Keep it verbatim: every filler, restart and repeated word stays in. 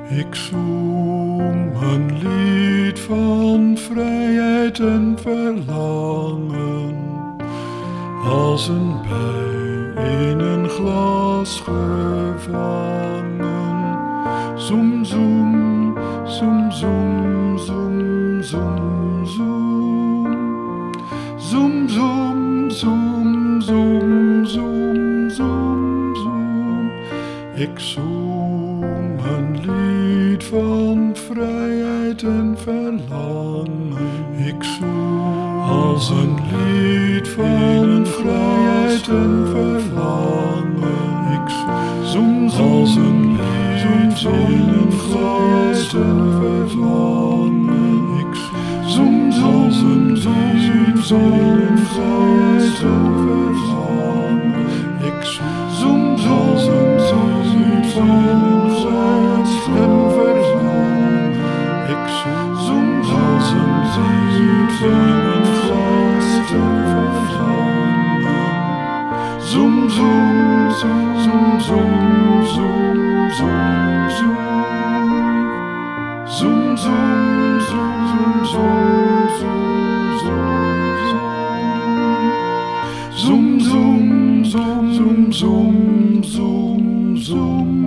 Ik zong een lied van vrijheid en verlangen, als een bij in een glas gevangen. Zoem, zoem, zoem, zoem, zoem, zoem, zoem. Zoem, zoem, zoem, zoem, zoem, zoem, zoem. Ik zong een lied van vrijheid en verlangen. Ik zong als een lied van vrijheid en verlangen. Ik zong als een lied in een glas en verlangen. Ik zong als een lied in een glas en verlangen. Ik zong als een lied van een glas en verlangen. Ik zong als een lied van een glas en verlangen. Zoem, zoem, zoem, zoem, zoem, zoem, zoem, zoem. Zoem, zoem, zoem, zoem, zoem, zoem, zoem. Zoem, zoem, zoem, zoem, zoem, zoem, zoem.